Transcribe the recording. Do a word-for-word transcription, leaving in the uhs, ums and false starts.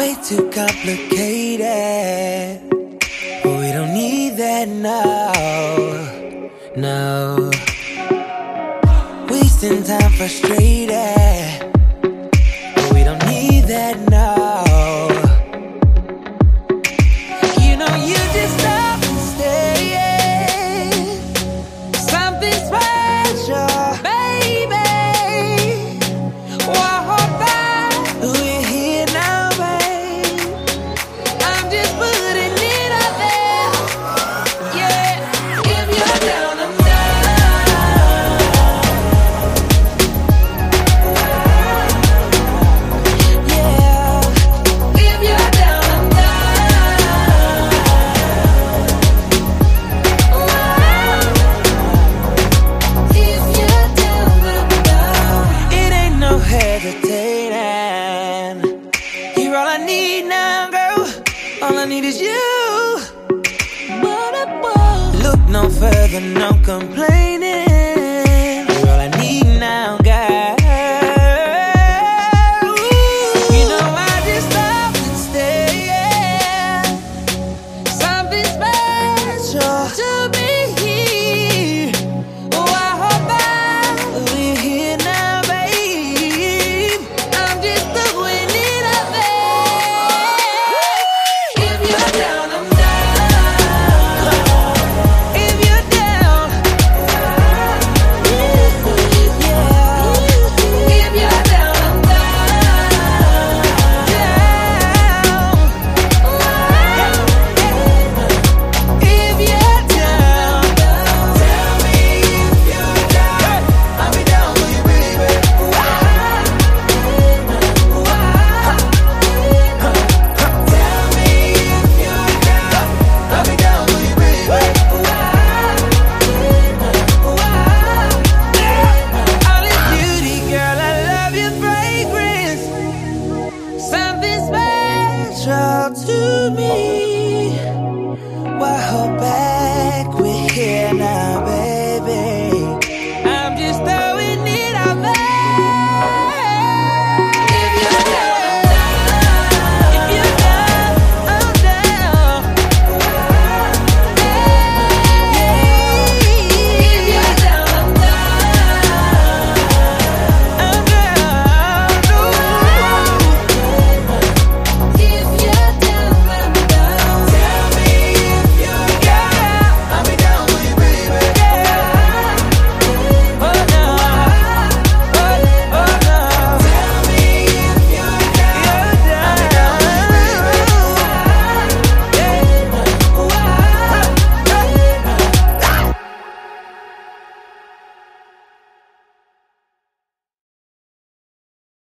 way too complicated. But we don't need that now, no. Wasting time frustrated, but we don't need that now. You know you just stop and stay. Something special, baby. Whoa, we're here now, babe. I'm just putting it out there. Yeah, if you're down, I'm down. Yeah, if you're down, I'm down. If you're down, I'm down. It ain't no hesitating. You're all I need now, girl. All I need is you. Look no further, no complaining.